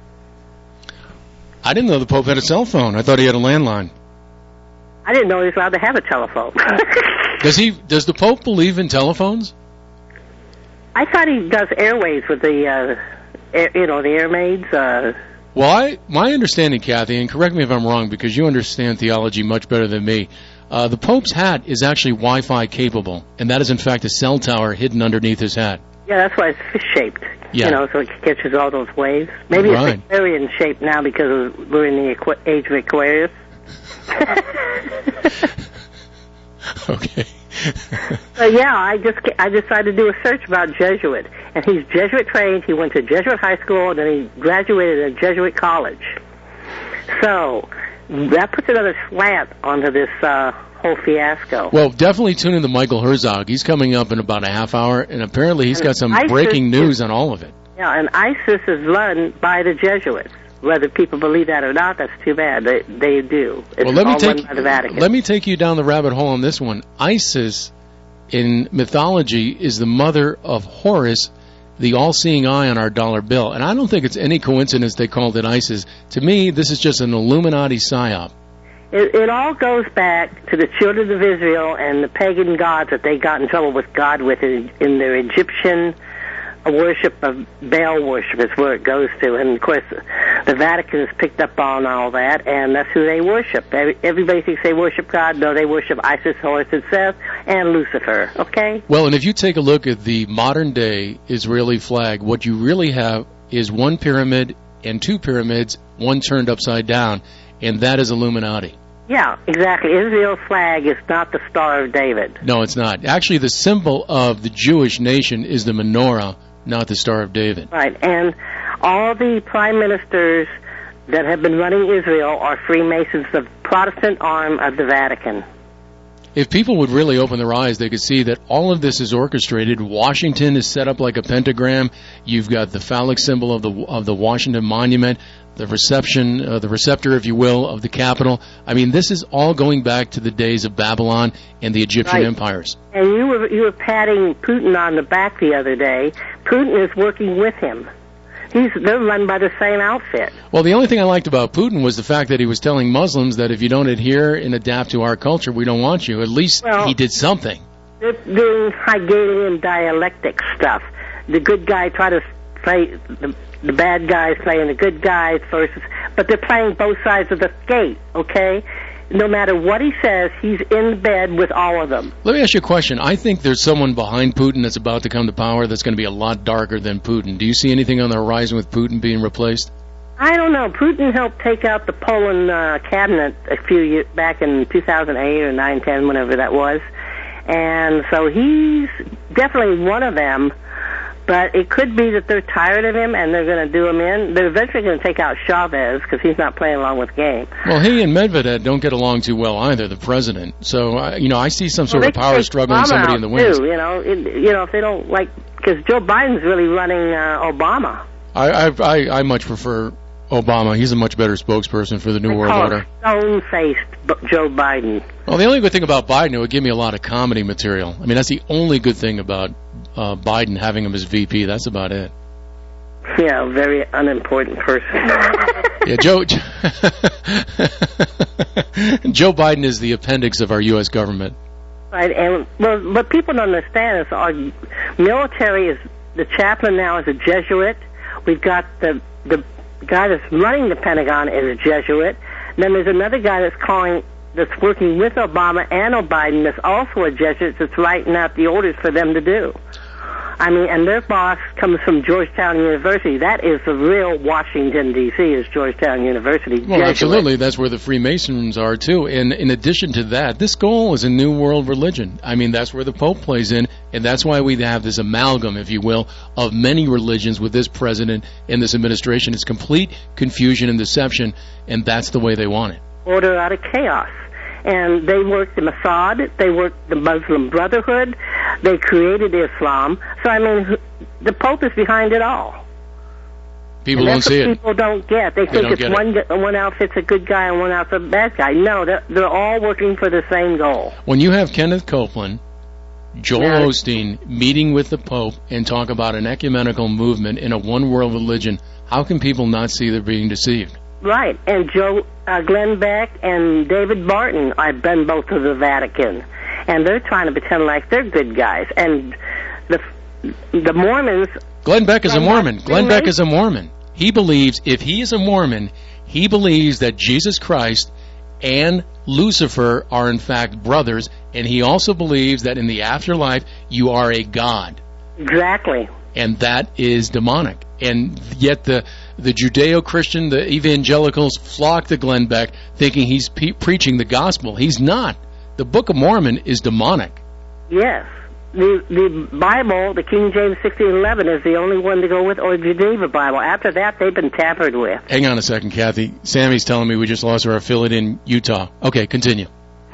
I didn't know the Pope had a cell phone. I thought he had a landline. I didn't know he was allowed to have a telephone. Does the Pope believe in telephones? I thought he does airways with the, the air maids. Well, my understanding, Kathy, and correct me if I'm wrong because you understand theology much better than me, the Pope's hat is actually Wi-Fi capable, and that is in fact a cell tower hidden underneath his hat. Yeah, that's why it's fish-shaped. Yeah. So it catches all those waves. Maybe right. It's Aquarian shape now because we're in the age of Aquarius. Okay. Yeah, I decided to do a search about Jesuit, and he's Jesuit trained. He went to Jesuit high school, and then he graduated at Jesuit college. So that puts another slant onto this whole fiasco. Well, definitely tune in to Michael Herzog. He's coming up in about a half hour, and apparently he's got some breaking news on all of it. Yeah, and ISIS is run by the Jesuits. Whether people believe that or not, that's too bad. They do. It's all run by the Vatican. Let me take you down the rabbit hole on this one. ISIS, in mythology, is the mother of Horus, the all-seeing eye on our dollar bill. And I don't think it's any coincidence they called it ISIS. To me, this is just an Illuminati psyop. It all goes back to the children of Israel and the pagan gods that they got in trouble with God with in their Egyptian worship of Baal worship is where it goes to. And, of course, the Vatican has picked up on all that, and that's who they worship. Everybody thinks they worship God. No, they worship Isis, Horus, and Seth, and Lucifer, okay? Well, and if you take a look at the modern-day Israeli flag, what you really have is one pyramid and two pyramids, one turned upside down, and that is Illuminati. Yeah, exactly. Israel's flag is not the Star of David. No, it's not. Actually, the symbol of the Jewish nation is the menorah, not the Star of David. Right, and all the prime ministers that have been running Israel are Freemasons, the Protestant arm of the Vatican. If people would really open their eyes, they could see that all of this is orchestrated. Washington is set up like a pentagram. You've got the phallic symbol of the Washington Monument, the receptor, if you will, of the Capitol. I mean, this is all going back to the days of Babylon and the Egyptian empires. And you were patting Putin on the back the other day. Putin is working with him. They're run by the same outfit. Well, the only thing I liked about Putin was the fact that he was telling Muslims that if you don't adhere and adapt to our culture, we don't want you. At least he did something. They're doing Hegelian dialectic stuff. The good guy tried to fight the bad guys playing the good guys versus, but they're playing both sides of the skate, okay? No matter what he says, he's in bed with all of them. Let me ask you a question. I think there's someone behind Putin that's about to come to power that's going to be a lot darker than Putin. Do you see anything on the horizon with Putin being replaced? I don't know. Putin helped take out the Poland cabinet a few years back in 2008 or 9, 10, whenever that was. And so he's definitely one of them. But it could be that they're tired of him and they're going to do him in. They're eventually going to take out Chavez because he's not playing along with the game. Well, he and Medvedev don't get along too well either, the president. So, I see some sort of power struggle in somebody in the wings. Too, if they don't like, because Joe Biden's really running Obama. I much prefer Obama. He's a much better spokesperson for the New World Order. Stone-faced Joe Biden. Well, the only good thing about Biden, it would give me a lot of comedy material. I mean, that's the only good thing about Biden having him as VP. That's about it. Yeah, a very unimportant person. Yeah, Joe Biden is the appendix of our U.S. government. Right, and what people don't understand is our military is, the chaplain now is a Jesuit. We've got the guy that's running the Pentagon is a Jesuit. And then there's another guy that's working with Obama and Biden that's also a Jesuit that's writing out the orders for them to do. I mean, and their boss comes from Georgetown University. That is the real Washington, D.C., is Georgetown University. Well, absolutely. That's where the Freemasons are, too. And in addition to that, this goal is a new world religion. I mean, that's where the Pope plays in, and that's why we have this amalgam, if you will, of many religions with this president and this administration. It's complete confusion and deception, and that's the way they want it. Order out of chaos. And they worked the Mossad, they worked the Muslim Brotherhood, they created Islam. So, I mean, the Pope is behind it all. People don't see it. People don't get. They think it's one outfit's a good guy and one outfit's a bad guy. No, they're all working for the same goal. When you have Kenneth Copeland, Joel Osteen meeting with the Pope and talk about an ecumenical movement in a one-world religion, how can people not see they're being deceived? Right, and Glenn Beck and David Barton, I've been both to the Vatican, and they're trying to pretend like they're good guys. And the Mormons... Glenn Beck is a Mormon. Glenn Beck is a Mormon. He believes, if he is a Mormon, he believes that Jesus Christ and Lucifer are in fact brothers, and he also believes that in the afterlife you are a god. Exactly. And that is demonic. And yet the Judeo-Christian, the evangelicals flock to Glenn Beck thinking he's preaching the gospel. He's not. The Book of Mormon is demonic. Yes. The Bible, the King James 1611, is the only one to go with, or the Geneva Bible. After that, they've been tampered with. Hang on a second, Kathy. Sammy's telling me we just lost our affiliate in Utah. Okay, continue.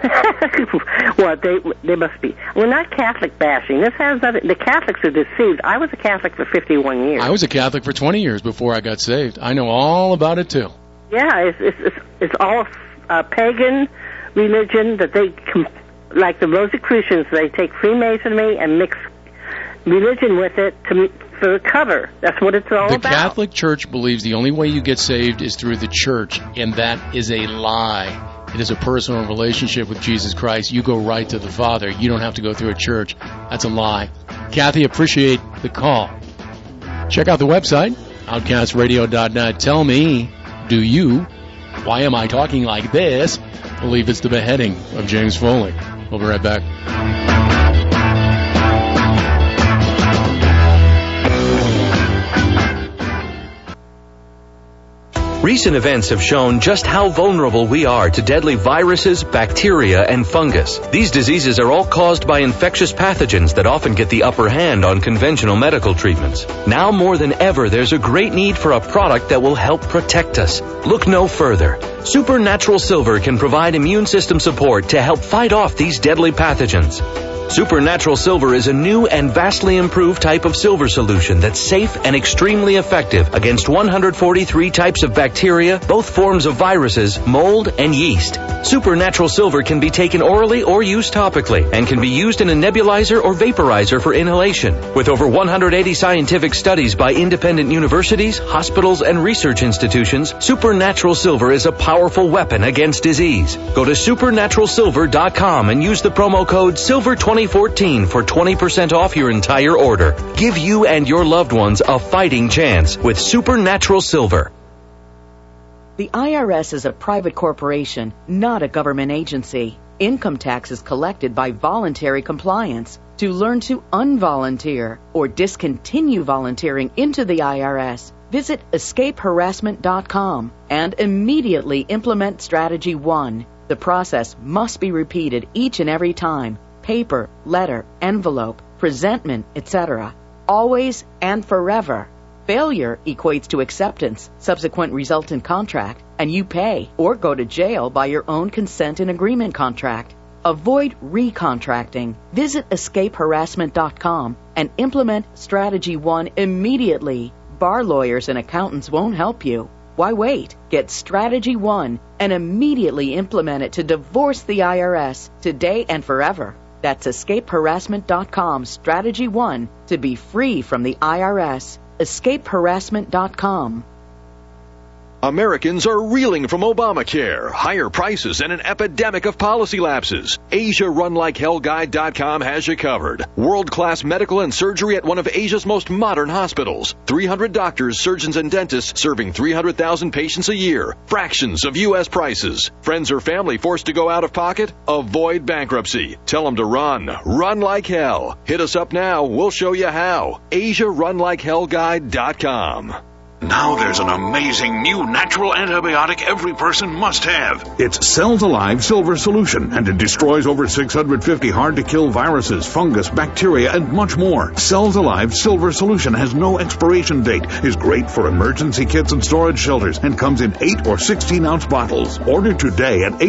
Well, they must be. We're not Catholic bashing. This has nothing. The Catholics are deceived. I was a Catholic for 51 years. I was a Catholic for 20 years before I got saved. I know all about it too. Yeah, it's all a pagan religion that they, like the Rosicrucians, they take Freemasonry and mix religion with it for the cover. That's what it's all about. The Catholic Church believes the only way you get saved is through the church, and that is a lie. It is a personal relationship with Jesus Christ. You go right to the Father. You don't have to go through a church. That's a lie. Kathy, appreciate the call. Check out the website, outcastradio.net. Tell me, do you, why am I talking like this, believe it's the beheading of James Foley? We'll be right back. Recent events have shown just how vulnerable we are to deadly viruses, bacteria, and fungus. These diseases are all caused by infectious pathogens that often get the upper hand on conventional medical treatments. Now more than ever, there's a great need for a product that will help protect us. Look no further. Supernatural Silver can provide immune system support to help fight off these deadly pathogens. Supernatural Silver is a new and vastly improved type of silver solution that's safe and extremely effective against 143 types of bacteria, both forms of viruses, mold, and yeast. Supernatural Silver can be taken orally or used topically and can be used in a nebulizer or vaporizer for inhalation. With over 180 scientific studies by independent universities, hospitals, and research institutions, Supernatural Silver is a powerful weapon against disease. Go to supernaturalsilver.com and use the promo code SILVER20 2014 for 20% off your entire order. Give you and your loved ones a fighting chance with Supernatural Silver. The IRS is a private corporation, not a government agency. Income tax is collected by voluntary compliance. To learn to unvolunteer or discontinue volunteering into the IRS, visit escapeharassment.com and immediately implement Strategy 1. The process must be repeated each and every time. Paper, letter, envelope, presentment, etc. Always and forever. Failure equates to acceptance, subsequent resultant contract, and you pay or go to jail by your own consent and agreement contract. Avoid recontracting. Visit escapeharassment.com and implement Strategy 1 immediately. Bar lawyers and accountants won't help you. Why wait? Get Strategy 1 and immediately implement it to divorce the IRS today and forever. That's escapeharassment.com, Strategy 1, to be free from the IRS. escapeharassment.com. Americans are reeling from Obamacare, higher prices, and an epidemic of policy lapses. AsiaRunLikeHellGuide.com has you covered. World-class medical and surgery at one of Asia's most modern hospitals. 300 doctors, surgeons, and dentists serving 300,000 patients a year. Fractions of U.S. prices. Friends or family forced to go out of pocket? Avoid bankruptcy. Tell them to run. Run like hell. Hit us up now. We'll show you how. AsiaRunLikeHellGuide.com. Now there's an amazing new natural antibiotic every person must have. It's Cells Alive Silver Solution, and it destroys over 650 hard-to-kill viruses, fungus, bacteria, and much more. Cells Alive Silver Solution has no expiration date, is great for emergency kits and storage shelters, and comes in 8 or 16-ounce bottles. Order today at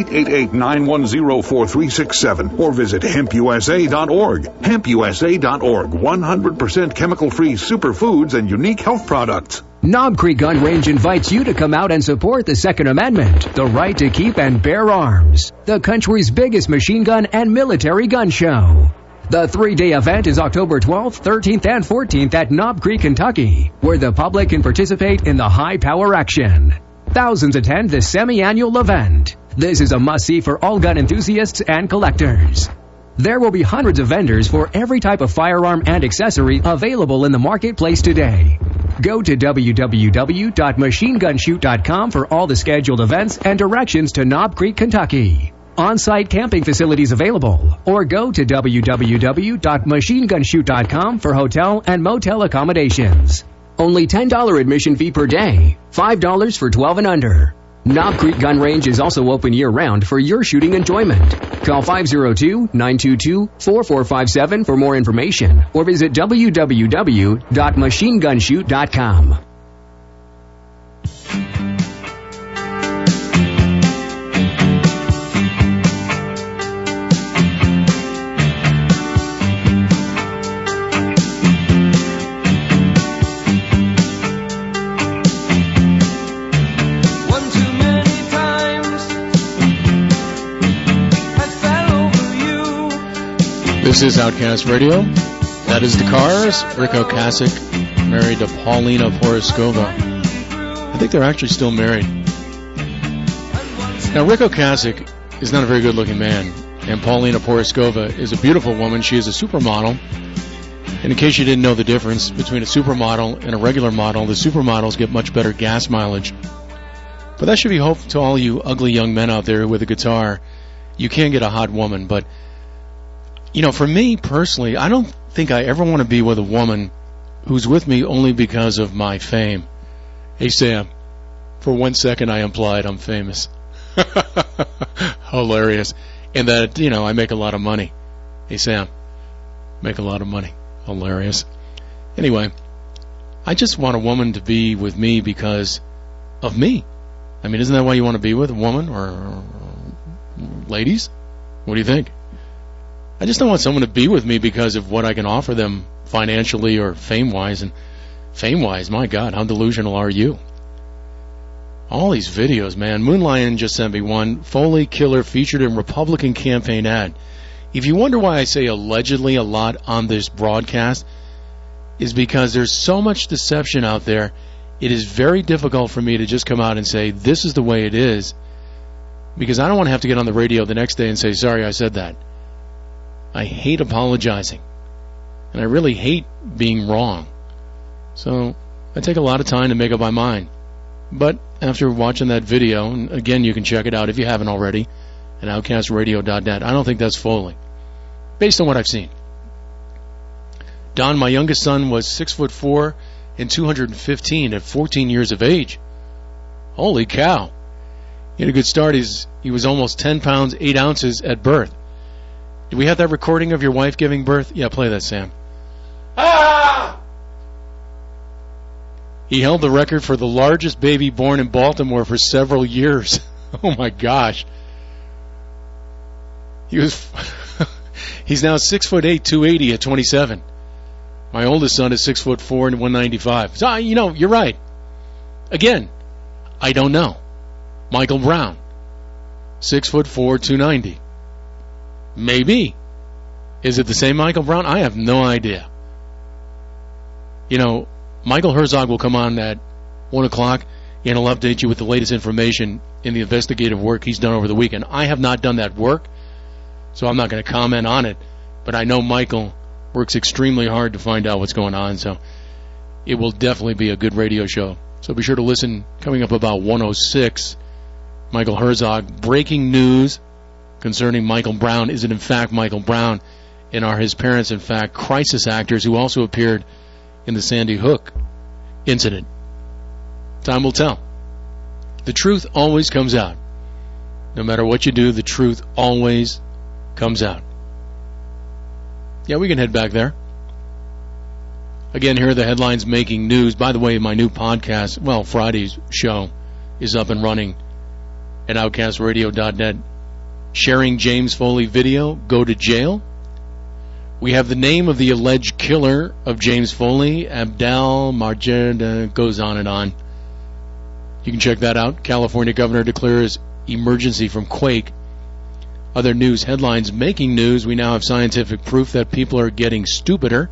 888-910-4367 or visit hempusa.org. Hempusa.org, 100% chemical-free superfoods and unique health products. Knob Creek Gun Range invites you to come out and support the Second Amendment, the right to keep and bear arms, the country's biggest machine gun and military gun show. The 3-day event is October 12th, 13th, and 14th at Knob Creek, Kentucky, where the public can participate in the high-power action. Thousands attend the semi-annual event. This is a must-see for all gun enthusiasts and collectors. There will be hundreds of vendors for every type of firearm and accessory available in the marketplace today. Go to www.machinegunshoot.com for all the scheduled events and directions to Knob Creek, Kentucky. On-site camping facilities available, or go to www.machinegunshoot.com for hotel and motel accommodations. Only $10 admission fee per day, $5 for 12 and under. Knob Creek Gun Range is also open year-round for your shooting enjoyment. Call 502-922-4457 for more information, or visit www.machinegunshoot.com. This is Outcast Radio. That is the Cars. Rick Ocasek married to Paulina Poroskova. I think they're actually still married. Now, Rick Ocasek is not a very good-looking man, and Paulina Poroskova is a beautiful woman. She is a supermodel. And in case you didn't know the difference between a supermodel and a regular model, the supermodels get much better gas mileage. But that should be hope to all you ugly young men out there with a guitar. You can get a hot woman, but you know, for me personally, I don't think I ever want to be with a woman who's with me only because of my fame. Hey, Sam, for 1 second I implied I'm famous. Hilarious. And that, you know, I make a lot of money. Hey, Sam, make a lot of money. Hilarious. Anyway, I just want a woman to be with me because of me. I mean, isn't that why you want to be with a woman or ladies? What do you think? I just don't want someone to be with me because of what I can offer them financially or fame-wise. And fame-wise, my God, how delusional are you? All these videos, man. Moonlion just sent me one. Foley killer featured in Republican campaign ad. If you wonder why I say allegedly a lot on this broadcast, is because there's so much deception out there. It is very difficult for me to just come out and say, this is the way it is, because I don't want to have to get on the radio the next day and say, sorry, I said that. I hate apologizing. And I really hate being wrong. So I take a lot of time to make up my mind. But after watching that video, and again, you can check it out if you haven't already, at outcastradio.net, I don't think that's Foley, based on what I've seen. Don, my youngest son, was 6'4" and 215 at 14 years of age. Holy cow. He had a good start. He was almost 10 pounds, 8 ounces at birth. Do we have that recording of your wife giving birth? Yeah, play that, Sam. Ah! He held the record for the largest baby born in Baltimore for several years. Oh my gosh. He's now 6'8", 280 at 27. My oldest son is 6'4" and 195. So, you're right. Again, I don't know. Michael Brown, 6'4", 290. Maybe. Is it the same Michael Brown? I have no idea. Michael Herzog will come on at 1 o'clock and he'll update you with the latest information in the investigative work he's done over the weekend. I have not done that work, so I'm not going to comment on it, but I know Michael works extremely hard to find out what's going on, so it will definitely be a good radio show. So be sure to listen. Coming up about 1:06, Michael Herzog, breaking news concerning Michael Brown. Is it in fact Michael Brown? And are his parents in fact crisis actors who also appeared in the Sandy Hook incident? Time will tell. The truth always comes out. No matter what you do, the truth always comes out. Yeah, we can head back there. Again, here are the headlines making news. By the way, my new podcast, Friday's show, is up and running at outcastradio.net. Sharing James Foley video, go to jail. We have the name of the alleged killer of James Foley, Abdel Majed, goes on and on. You can check that out. California governor declares emergency from quake. Other news headlines making news. We now have scientific proof that people are getting stupider.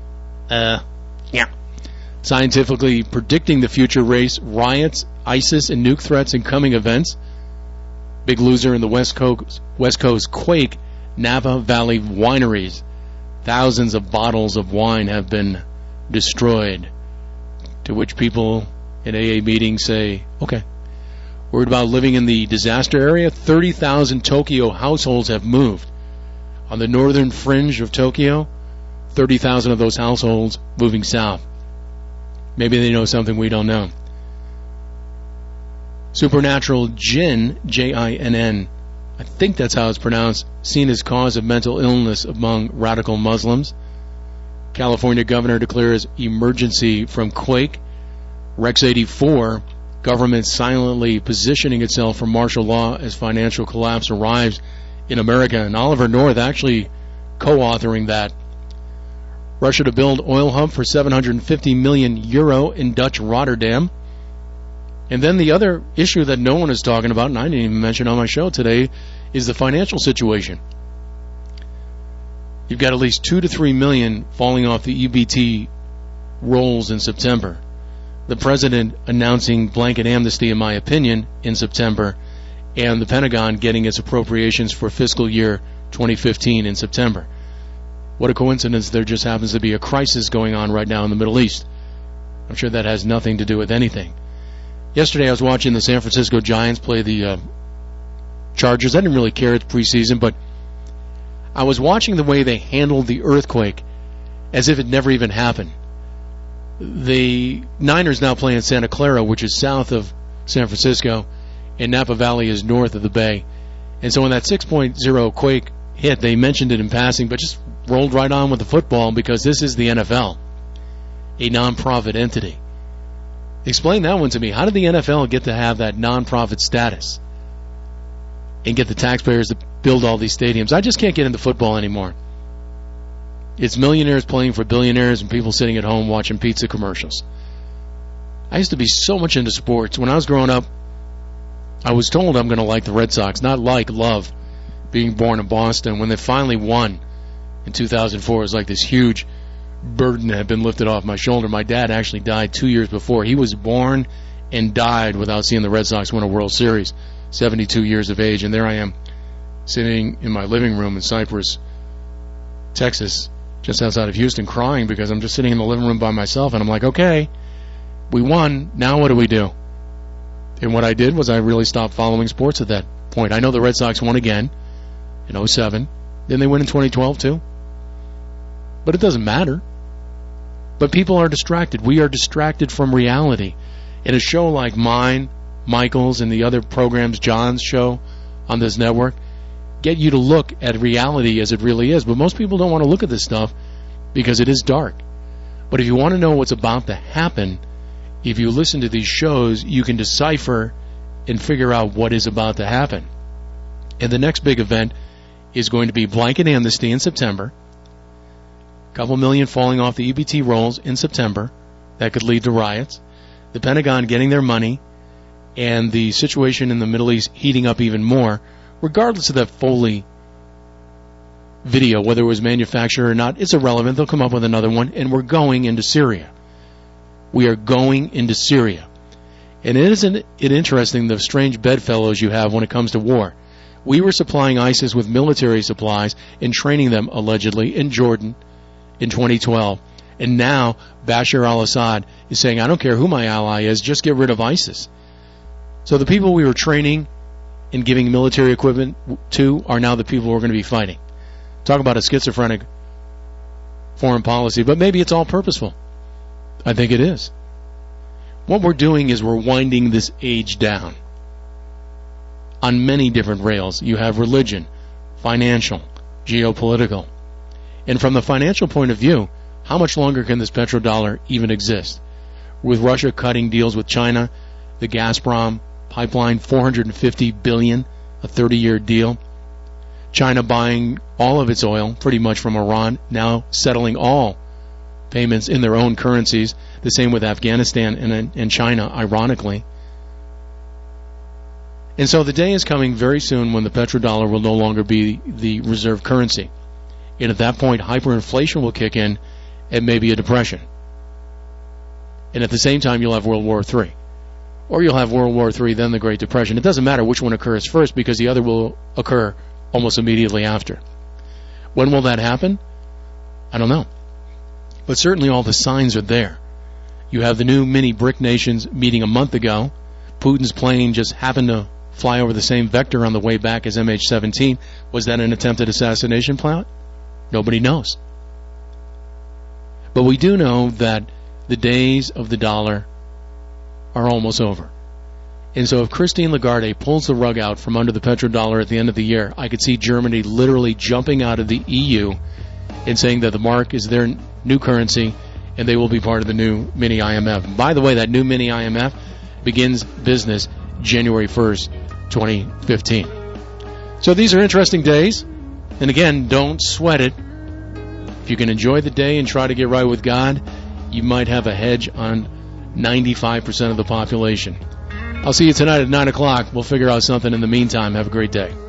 Scientifically predicting the future race, riots, ISIS, and nuke threats and coming events. Big loser in the West Coast quake, Napa Valley wineries. Thousands of bottles of wine have been destroyed. To which people in AA meetings say, okay. Worried about living in the disaster area? 30,000 Tokyo households have moved. On the northern fringe of Tokyo, 30,000 of those households moving south. Maybe they know something we don't know. Supernatural jinn, Jinn, I think that's how it's pronounced, seen as cause of mental illness among radical Muslims. California governor declares emergency from quake. Rex 84, government silently positioning itself for martial law as financial collapse arrives in America. And Oliver North actually co-authoring that. Russia to build oil hub for €750 million in Dutch Rotterdam. And then the other issue that no one is talking about, and I didn't even mention on my show today, is the financial situation. You've got at least 2 to 3 million falling off the EBT rolls in September. The president announcing blanket amnesty, in my opinion, in September, and the Pentagon getting its appropriations for fiscal year 2015 in September. What a coincidence, there just happens to be a crisis going on right now in the Middle East. I'm sure that has nothing to do with anything. Yesterday I was watching the San Francisco Giants play the Chargers. I didn't really care, it's preseason, but I was watching the way they handled the earthquake as if it never even happened. The Niners now play in Santa Clara, which is south of San Francisco, and Napa Valley is north of the Bay. And so when that 6.0 quake hit, they mentioned it in passing, but just rolled right on with the football because this is the NFL, a non-profit entity. Explain that one to me. How did the NFL get to have that non-profit status and get the taxpayers to build all these stadiums? I just can't get into football anymore. It's millionaires playing for billionaires and people sitting at home watching pizza commercials. I used to be so much into sports. When I was growing up, I was told I'm going to like the Red Sox, not like love being born in Boston. When they finally won in 2004, it was like this huge burden that had been lifted off my shoulder. My dad actually died 2 years before. He was born and died without seeing the Red Sox win a World Series, 72 years of age, and there I am sitting in my living room in Cypress Texas, just outside of Houston, crying because I'm just sitting in the living room by myself, and I'm like, okay, we won. Now what do we do? And what I did was I really stopped following sports at that point. I know the Red Sox won again in 2007. Then they win in 2012 too. But it doesn't matter. But people are distracted. We are distracted from reality. In a show like mine, Michael's, and the other programs, John's show on this network, get you to look at reality as it really is. But most people don't want to look at this stuff because it is dark. But if you want to know what's about to happen, if you listen to these shows, you can decipher and figure out what is about to happen. And the next big event is going to be blanket amnesty in September. A couple million falling off the EBT rolls in September. That could lead to riots. The Pentagon getting their money, and the situation in the Middle East heating up even more, regardless of that Foley video, whether it was manufactured or not. It's irrelevant. They'll come up with another one, and we're going into Syria. We are going into Syria. And isn't it interesting the strange bedfellows you have when it comes to war? We were supplying ISIS with military supplies and training them, allegedly, in Jordan in 2012. And now Bashar al-Assad is saying, I don't care who my ally is, just get rid of ISIS. So the people we were training and giving military equipment to are now the people we're going to be fighting. Talk about a schizophrenic foreign policy, but maybe it's all purposeful. I think it is. What we're doing is we're winding this age down on many different rails. You have religion, financial, geopolitical. And from the financial point of view, how much longer can this petrodollar even exist? With Russia cutting deals with China, the Gazprom pipeline, $450 billion, a 30-year deal. China buying all of its oil, pretty much from Iran, now settling all payments in their own currencies. The same with Afghanistan and China, ironically. And so the day is coming very soon when the petrodollar will no longer be the reserve currency. And at that point, hyperinflation will kick in and maybe a depression. And at the same time, you'll have World War III. Or you'll have World War III, then the Great Depression. It doesn't matter which one occurs first because the other will occur almost immediately after. When will that happen? I don't know. But certainly all the signs are there. You have the new mini BRIC nations meeting a month ago. Putin's plane just happened to fly over the same vector on the way back as MH17. Was that an attempted assassination plot? Nobody knows. But we do know that the days of the dollar are almost over. And so if Christine Lagarde pulls the rug out from under the petrodollar at the end of the year, I could see Germany literally jumping out of the EU and saying that the mark is their new currency and they will be part of the new mini IMF. And by the way, that new mini IMF begins business January 1st, 2015. So these are interesting days. And again, don't sweat it. If you can enjoy the day and try to get right with God, you might have a hedge on 95% of the population. I'll see you tonight at 9 o'clock. We'll figure out something in the meantime. Have a great day.